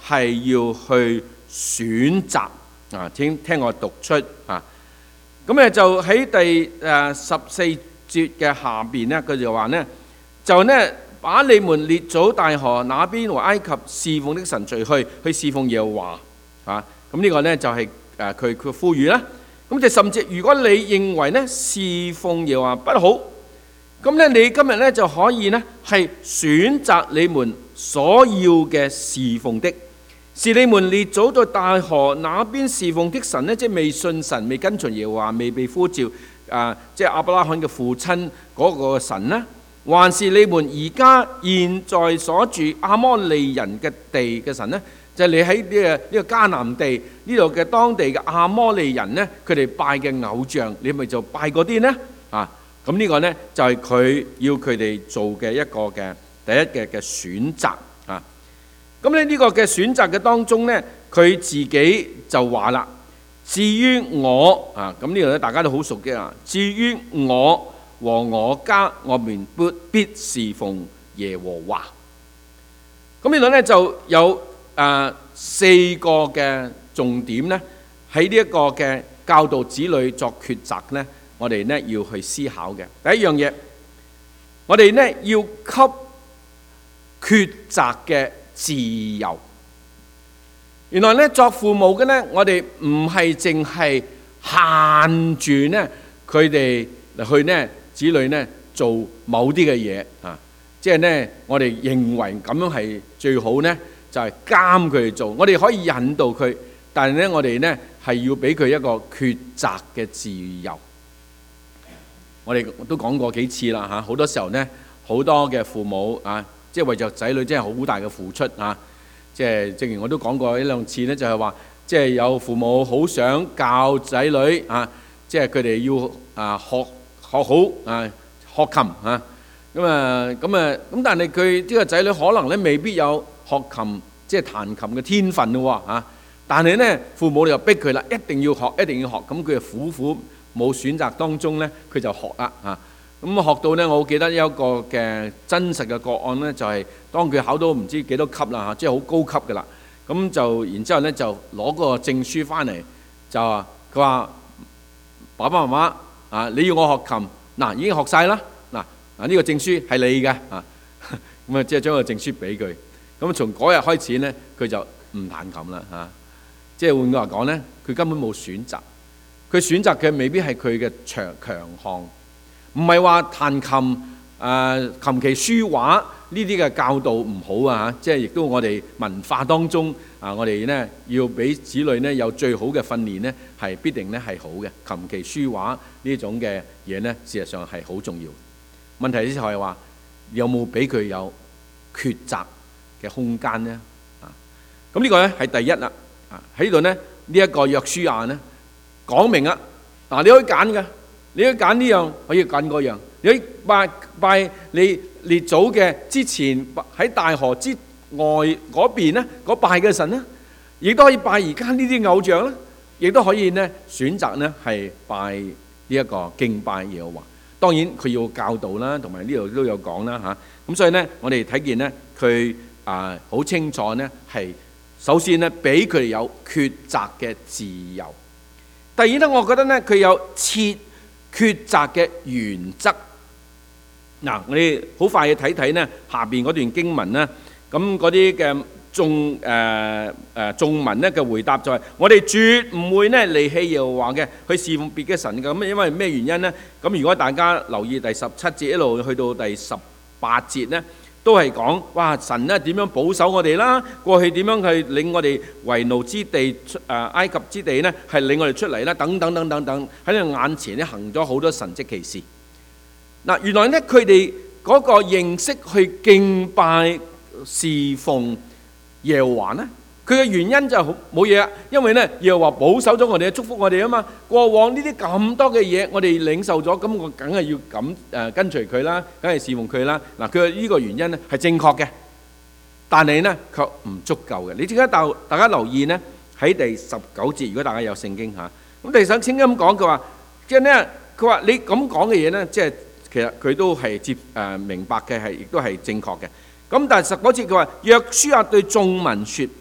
係要去選擇啊！聽聽我讀出啊！咁咧就喺第誒十四節嘅下邊咧，佢就話咧，就咧把你們列祖大河那邊和埃及侍奉的神除去，去侍奉耶和華啊！咁呢個咧就係誒佢佢呼籲啦。咁就甚至如果你認為咧侍奉耶和華不好，咁咧你今日咧就可以咧係選擇你們所要嘅侍奉的，是你們列祖在大河那邊侍奉的神咧，即係未信神、未跟隨耶和華、未被呼召啊，即係亞伯拉罕嘅父親嗰個神咧，還是你們而家現在所住亞摩利人嘅地嘅神咧？就係你喺呢個呢個迦南地呢度嘅當地嘅亞摩利人咧，佢哋拜嘅偶像，你咪就拜嗰啲咧啊？咁呢個咧就係佢要佢哋做嘅一個嘅第一嘅嘅選擇啊！咁咧呢個嘅選擇嘅當中咧，佢自己就話啦：至於我啊，咁呢度咧大家都好熟嘅啊。至於我和我家，我們必必侍奉耶和華。咁呢度咧就有誒四個嘅重點咧，喺呢一個嘅教導子女作抉擇咧，我哋咧要去思考嘅。第一樣嘢，我哋咧要給抉擇嘅自由。原來咧作父母嘅咧，我哋唔係淨係限住咧佢哋嚟去咧子女咧做某啲嘅嘢啊，即係咧我哋認為咁樣係最好咧，就係監佢哋做。我哋可以引導佢，但係咧我哋咧係要俾佢一個抉擇嘅自由。我哋都講過幾次啦嚇，好多時候咧好多嘅父母啊，即係為着仔女真係好大嘅付出啊！即係正如我都講過一兩次咧，就係話即係有父母好想教仔女啊，即係佢哋要啊學學好啊學琴啊，咁啊咁啊咁，但係佢呢個仔女可能咧未必有學琴即係彈琴嘅天分嘅喎嚇，但係咧父母又逼佢啦，一定要學，一定要學，咁佢就苦苦冇選擇當中咧，佢就學啦嚇。咁學到咧，我好記得有一個嘅真實嘅個案咧，就係當佢考到唔知幾多級啦嚇，即係好高級嘅啦。咁就然之後咧就攞個證書翻嚟，就話佢話爸爸媽媽啊，你要我學琴嗱已經學晒啦，嗱啊呢個證書係你嘅啊，咁啊即係將個證書俾佢。咁從嗰日開始咧，佢就唔彈琴啦嚇。即係換句話講咧，佢根本冇選擇，佢選擇嘅未必係佢嘅長強項。唔係話彈琴、誒、呃、琴棋書畫呢啲嘅教導唔好啊嚇，即係亦都我哋文化當中啊，我哋咧要俾子女咧有最好嘅訓練咧，係必定咧係好嘅。琴棋書畫呢種嘅嘢咧，事實上係好重要。問題就係話有冇俾佢有抉擇嘅空間咧？啊，咁呢個咧係第一啦。啊喺呢度咧呢一個約書亞咧講明啦，嗱你可以揀嘅。你可以揀呢樣，可以揀嗰樣。你可以拜拜你列祖嘅之前喺大河之外嗰邊咧，嗰拜嘅神咧，亦都可以拜而家呢啲偶像啦，亦都可以咧選擇咧係拜呢一個敬拜耶和華。當然佢要教導啦，同埋呢度都有講啦嚇。咁所以咧，我哋睇見咧，佢啊好清楚咧，係首先咧俾佢哋有抉擇嘅自由。第二咧，我覺得咧佢有設抉擇嘅原則。嗱，我哋好快去睇睇咧下邊嗰段經文咧，咁嗰啲嘅眾誒誒眾民咧嘅回答就係：我哋絕唔會咧離棄耶和華嘅，去侍奉別嘅神嘅。咁因為咩原因咧？咁如果大家留意第十七節一路去到第十八節咧，都係講哇神咧點樣保守我哋啦，過去點樣去領我哋為奴之地出誒埃及之地咧，係領我哋出嚟啦，等等等等等，喺你眼前咧行咗好多神蹟奇事。嗱，原來咧佢哋嗰個認識去敬拜侍奉耶和華咧，佢嘅原因就係冇嘢啊，因為咧耶和華保守咗我哋，祝福我哋啊嘛。過往呢啲咁多嘅嘢，我哋領受咗，咁我梗係要咁誒跟隨佢啦，梗係侍奉佢啦。嗱，佢嘅呢個原因咧係正確嘅，但係咧卻唔足夠嘅。你點解大大家留意咧？喺第十九節，如果大家有聖經嚇，咁第十九節咁講，佢話即係咧，佢話你咁講嘅嘢咧，即係其實佢都係接誒明白嘅，係亦都係正確嘅。咁但係十九節佢話約書亞對眾民説：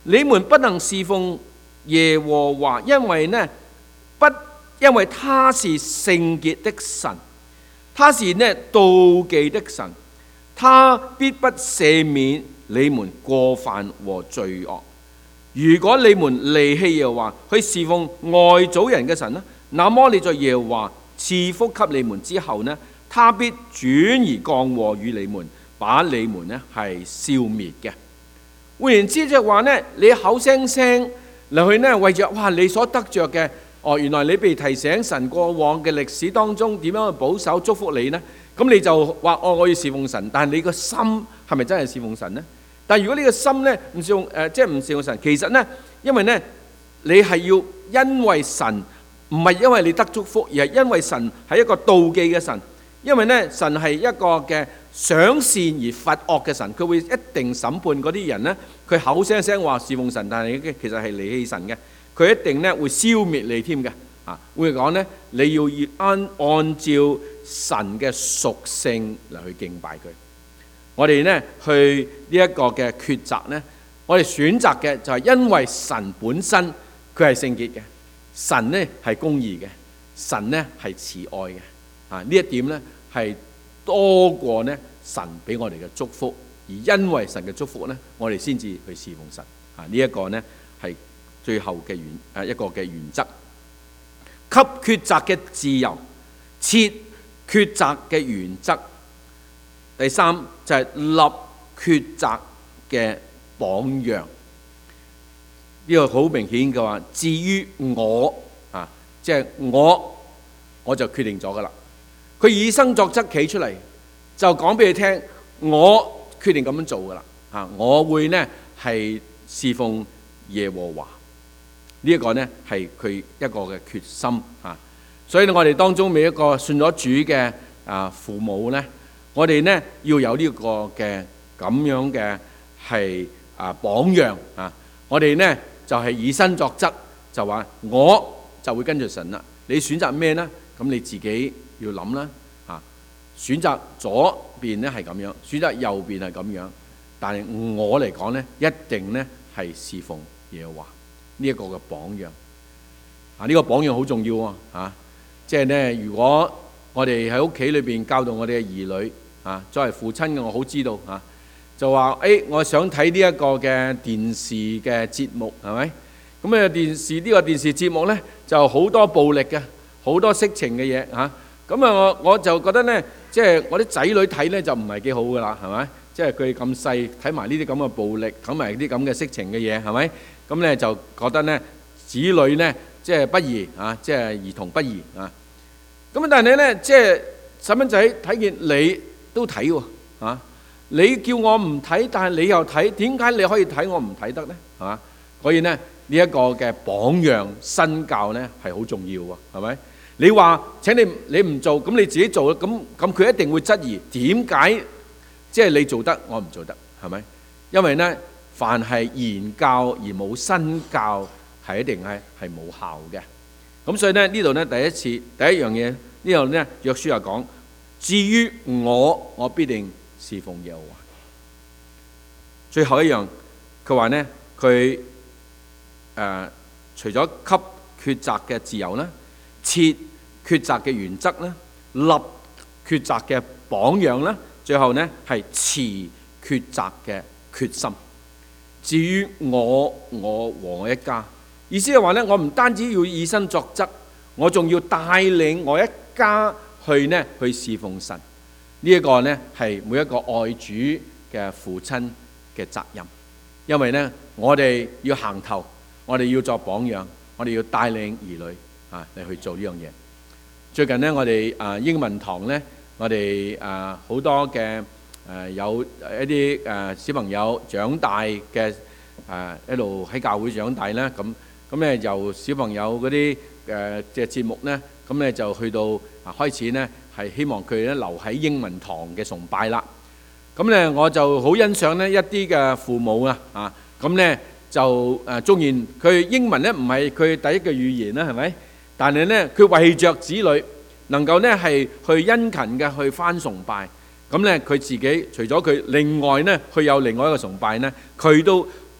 你們不能侍奉耶和華，因為呢不因為他是聖潔的神，他是呢妒忌的神，他必不赦免你們過犯和罪惡。如果你們離棄耶和華去侍奉外祖人嘅神呢，那麼你在耶和華賜福給你們之後呢，他必轉而降禍與你們，把你們呢係消滅嘅。換言之，即係話呢，你口聲聲嚟去呢為着哇你所得着嘅，哦原來你被提醒神過往嘅歷史當中點樣去保守祝福你呢？咁你就話哦我要侍奉神，但係你個心係咪真係侍奉神呢？但係如果你個心呢唔侍奉誒，即係唔侍奉神，其實呢，因為呢你係要因為神，唔係因為你得祝福，而係因為神係一個妒忌嘅神。因為呢，神係一個嘅賞善而罰惡嘅神，佢會一定審判嗰啲人呢，佢口聲聲話侍奉神，但係其實係離棄神嘅，佢一定呢會消滅你添嘅。啊，會講呢，你要按按照神嘅屬性嚟去敬拜佢。我哋呢去呢一個嘅抉擇呢，我哋選擇嘅就係因為神本身佢係聖潔嘅，神呢係公義嘅，神呢係慈愛嘅。啊！呢一點呢係多過呢神俾我哋嘅祝福，而因為神嘅祝福呢，我哋先至去侍奉神。啊！呢、這、一個呢係最後嘅原誒一個嘅原則，給抉擇嘅自由，設抉擇嘅原則。第三就係、是、立抉擇嘅榜樣。呢、這個好明顯嘅話，至於我啊，即、就、係、是、我我就決定咗噶啦。佢以身作則企出嚟，就講俾你聽，我決定咁樣做噶啦嚇，我會呢係侍奉耶和華。呢一個呢係佢一個嘅決心嚇。所以呢，我哋當中每一個信咗主嘅啊父母呢，我哋呢要有呢個嘅咁樣嘅係啊榜樣啊。我哋呢就係以身作則，就話我就會跟住神啦。你選擇咩呢？咁你自己要諗啦，嚇！選擇左邊咧係咁樣，選擇右邊係咁樣，但係我嚟講咧，一定咧係侍奉耶和華呢一個嘅榜樣。啊，呢個榜樣好重要喎，嚇！即係咧，如果我哋喺屋企裏邊教導我哋嘅兒女，啊，作為父親嘅我好知道嚇，就話誒，我想睇呢一個嘅電視嘅節目，係咪？咁啊，電視呢個電視節目咧就好多暴力嘅。好多色情嘅嘢嚇，咁啊我我就覺得呢，即係我啲仔女睇呢就唔係幾好噶啦，係咪？即係佢咁細睇埋呢啲咁嘅暴力，睇埋啲咁嘅色情嘅嘢，係咪？咁呢就覺得呢，子女呢即係不宜啊，即係兒童不宜啊。咁但係呢，即係細蚊仔睇見你都睇喎嚇，你叫我唔睇，但係你又睇，點解你可以睇我唔睇得呢？係嘛？所以呢，呢一個嘅榜樣身教呢係好重要喎，係咪？你話請你你唔做，咁你自己做，咁咁佢一定會質疑點解即係你做得我唔做得，係咪？因為呢，凡係言教而冇身教係一定係係冇效嘅。咁所以呢，呢度呢，第一次第一樣嘢呢度呢，約書亞講：至於我，我必定侍奉耶和華。最後一樣佢話呢，佢誒、呃、除咗給抉擇嘅自由啦，設抉擇嘅原則啦，立抉擇嘅榜樣啦，最後呢係持抉擇嘅決心。至於我，我和我一家，意思係話呢，我唔單止要以身作則，我仲要帶領我一家去呢去侍奉神。呢、這、一個呢係每一個愛主嘅父親嘅責任，因為呢，我哋要行頭，我哋要作榜樣，我哋要帶領兒女啊嚟去做呢樣嘢。最近呢，我哋啊英文堂呢，我哋啊好多嘅誒有一啲誒小朋友長大嘅誒一路喺教會長大啦，咁咁咧由小朋友嗰啲誒嘅節目呢，咁咧就去到啊開始呢，係希望佢咧留喺英文堂嘅崇拜啦。咁咧我就好欣賞呢一啲嘅父母啊，啊咁咧就誒縱然佢英文咧唔係佢第一個語言啦，係咪？但係咧佢為着子女能夠咧係去殷勤嘅去返崇拜，咁咧佢自己除咗佢另外咧佢有另外一個崇拜咧，佢都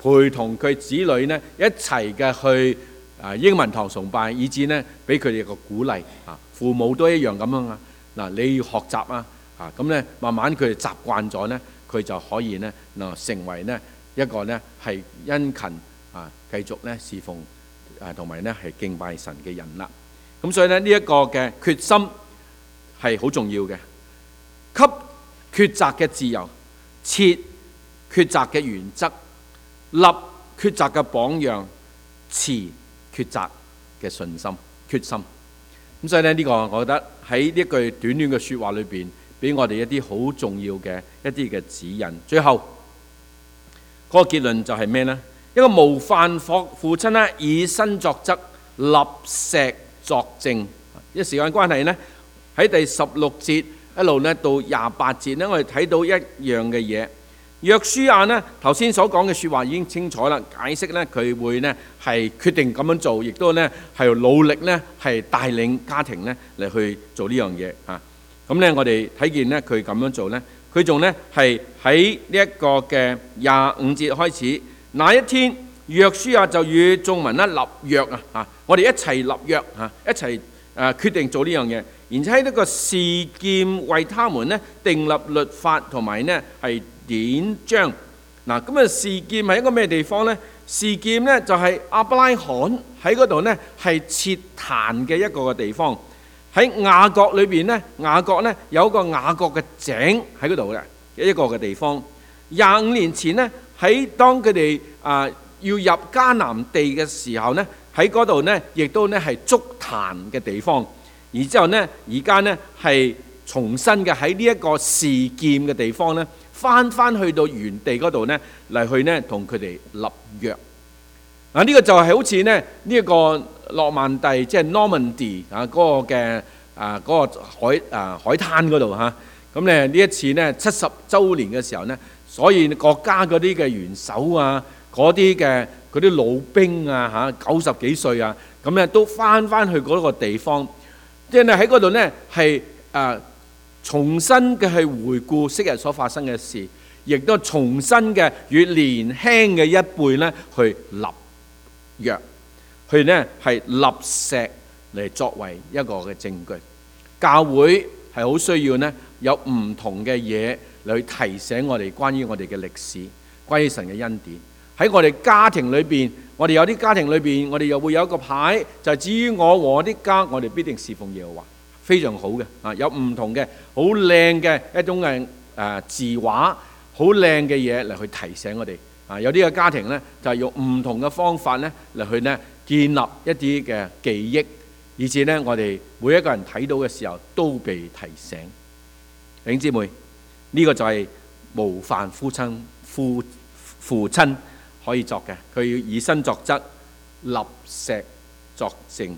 陪同佢子女呢一齊嘅去啊英文堂崇拜，以至呢俾佢哋個鼓勵啊。父母都一樣咁樣啊。嗱，你要學習啊，啊咁咧慢慢佢哋習慣咗呢，佢就可以呢嗱成為呢一個呢係殷勤啊繼續呢侍奉啊同埋呢係敬拜神嘅人啦。咁所以呢呢一個嘅決心係好重要嘅，給抉擇嘅自由，設抉擇嘅原則，立抉擇嘅榜樣，持抉擇嘅信心決心。咁所以呢，呢個我覺得喺呢一句短短嘅説話裏邊，俾我哋一啲好重要嘅一啲嘅指引。最後嗰個結論就係咩呢？一個模範父父親呢，以身作則，立石作證。因為時間關係呢，喺第十六節一路呢到廿八節呢，我哋睇到一樣嘅嘢。約書亞呢頭先所講嘅説話已經清楚啦，解釋呢佢會呢係決定咁樣做，亦都呢係努力呢係帶領家庭呢嚟去做呢樣嘢啊。咁呢我哋睇見呢佢咁樣做呢，佢仲呢係喺呢一個嘅廿五節開始，那一天約書亞就與眾民呢立約啊，啊我哋一齊立約啊，一齊誒決定做呢樣嘢，然之後喺呢個示劍為他們呢訂立律法同埋呢係典章。嗱，咁啊示劍係一個咩地方呢？示劍呢就係亞伯拉罕喺嗰度呢係設壇嘅一個嘅地方。喺雅各裏邊呢，雅各呢有個雅各嘅井喺嗰度嘅一個嘅地方。廿五年前呢，喺當佢哋啊要入迦南地嘅時候呢，喺嗰度呢亦都呢係築壇嘅地方。然之後呢，而家呢係重新嘅喺呢一個示劍嘅地方呢，翻翻去到原地嗰度呢嚟去呢同佢哋立約。啊，呢個就係好似呢呢一個諾曼第即係 Normandy 啊嗰個嘅啊嗰個海啊海灘嗰度嚇。咁咧呢一次呢七十週年嘅時候呢，所以國家嗰啲嘅元首啊，嗰啲嘅嗰啲老兵啊嚇，九十幾歲啊，咁咧都翻翻去嗰個地方，即係喺嗰度呢係啊重新嘅去回顧昔日所發生嘅事，亦都重新嘅與年輕嘅一輩呢去立約，去呢係立石嚟作為一個嘅證據。教會係好需要呢有唔同嘅嘢嚟去提醒我哋關於我哋嘅歷史，關於神嘅恩典。喺我哋家庭裏邊，我哋有啲家庭裏邊，我哋又會有一個牌，就係至於我和我啲家，我哋必定侍奉耶和華，非常好嘅啊！有唔同嘅好靚嘅一種嘅誒字畫，好靚嘅嘢嚟去提醒我哋啊！有啲嘅家庭呢，就係用唔同嘅方法呢嚟去呢建立一啲嘅記憶，以至呢我哋每一個人睇到嘅時候都被提醒。弟兄姊妹，呢個就係模範父親父父親可以作嘅，佢要以身作則，立石作證。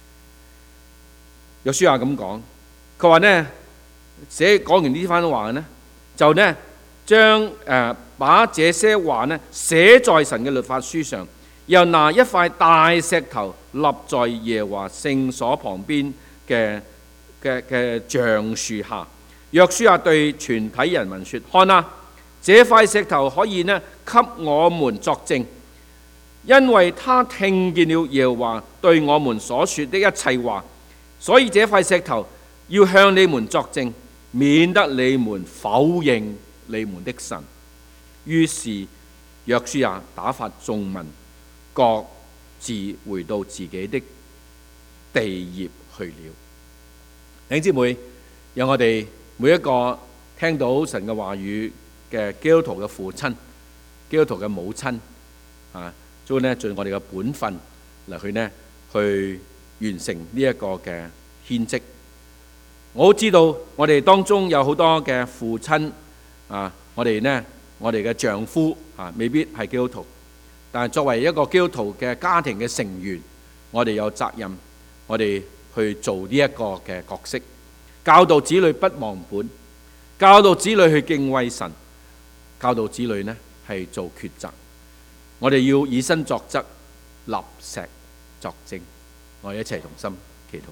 約書亞咁講，佢話呢寫講完呢番話呢，就呢將誒、呃、把這些話呢寫在神嘅律法書上，又拿一塊大石頭立在耶和華聖所旁邊嘅嘅嘅橡樹下。約書亞對全體人民說：看啊，這塊石頭可以呢給我們作證，因為他聽見了耶和華對我們所說的一切話，所以這塊石頭要向你們作證，免得你們否認你們的神。於是約書亞打發眾民各自回到自己的地業去了。弟兄姊妹，讓我哋每一個聽到神嘅話語嘅基督徒嘅父親、基督徒嘅母親啊，都呢盡我哋嘅本分嚟去呢去完成呢一個嘅獻職。我知道我哋當中有好多嘅父親啊，我哋呢我哋嘅丈夫啊，未必係基督徒，但係作為一個基督徒嘅家庭嘅成員，我哋有責任，我哋去做呢一個嘅角色。教導子女不忘本，教導子女去敬畏神，教導子女呢係做抉擇。我哋要以身作則，立石作證。我哋一齊同心祈禱。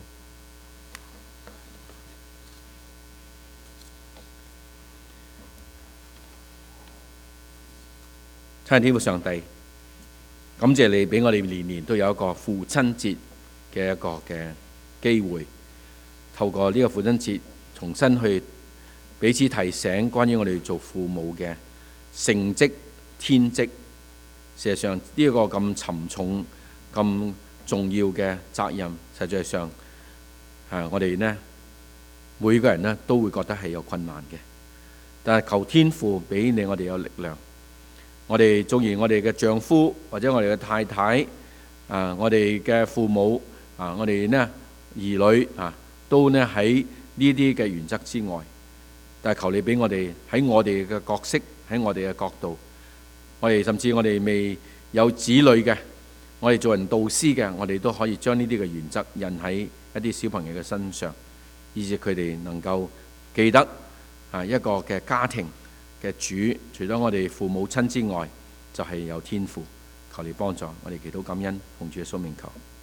親愛的天父上帝， 感謝你俾我哋年年都有一個父親節嘅一個嘅機會，透過呢個父親節重新去彼此提醒關於我哋做父母嘅聖職天職。事實上呢一個咁沉重、咁重要嘅責任，實際上啊，我哋呢每個人呢都會覺得係有困難嘅。但係求天父俾你我哋有力量。我哋縱然我哋嘅丈夫或者我哋嘅太太啊，我哋嘅父母啊，我哋呢兒女啊，都呢喺呢啲嘅原則之外。但係求你俾我哋喺我哋嘅角色，喺我哋嘅角度，我哋甚至我哋未有子女嘅，我哋做人導師嘅，我哋都可以將呢啲嘅原則印喺一啲小朋友嘅身上，以致佢哋能夠記得啊一個嘅家庭嘅主，除咗我哋父母親之外，就係有天父。求你幫助我哋，祈禱感恩，奉主嘅聖名求。